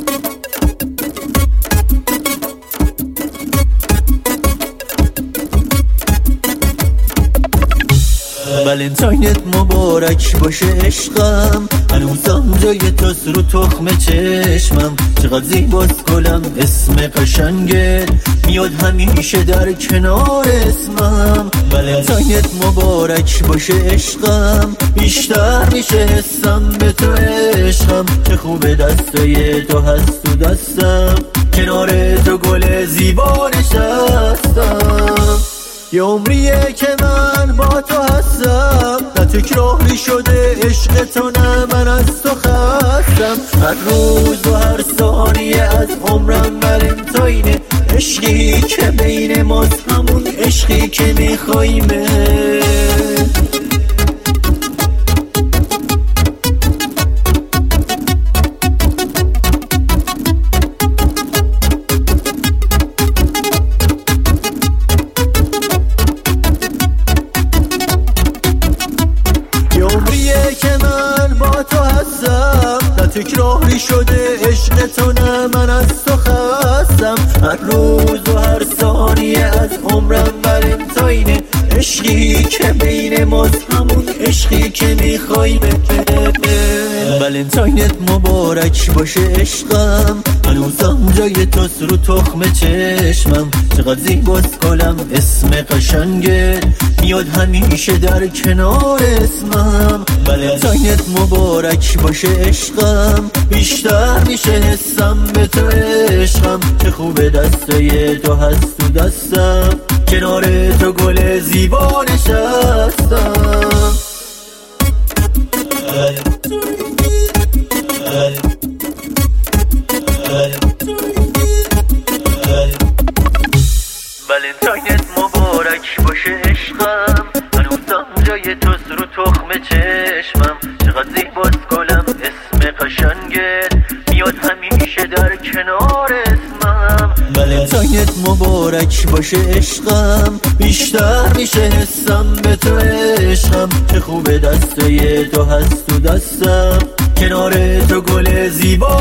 ولنتاینت مبارک باشه عشقم، هنوزم جای تاست رو تخم چشمم. چقدر زیباست گلم اسم قشنگت، میاد همیشه در کنار اسمم. ولنتاینت مبارک باشه عشقم، بیشتر میشه حسم به تو عشقم. چه خوبه دستای تو هست تو دستم، کنار تو گل زیبا نشستم. یه عمریه که من با تو هستم، نه تکراری شده عشق تو نه من از تو خستم. هر روز و هر ثانیه از عمرم ولنتاینه، عشقی که بین ماست همون عشقی که میخوایمه. که من با تو هستم، نه تکراری شده عشق تو نه من از تو خستم. هر روز و هر ثانیه از عمرم ولنتاینه، عشقی که بین ماست همون عشقی که میخوایمه. ولنتاینت مبارک باشه عشقم، هنوزم جای تاست رو تخم چشمم. چقدر زیباست گلم اسم قشنگت، میاد همیشه در کنار اسمم. ولنتاینت مبارک باشه عشقم، بیشتر میشه حسم به تو عشقم. چه خوبه دستای تو هست تو دستم، کنار تو گل زیبا نشستم. ولنتاینت مبارک باشه عشقم، هنوزم جای تاست رو تخم چشمم. چقدر زیباست گلم اسم قشنگت، میاد همیشه در کنار اسمم. ولنتاینت مبارک باشه عشقم، بیشتر میشه حسم به تو عشقم. چه خوبه دستای تو هست تو دستم، کنار تو گل زیبا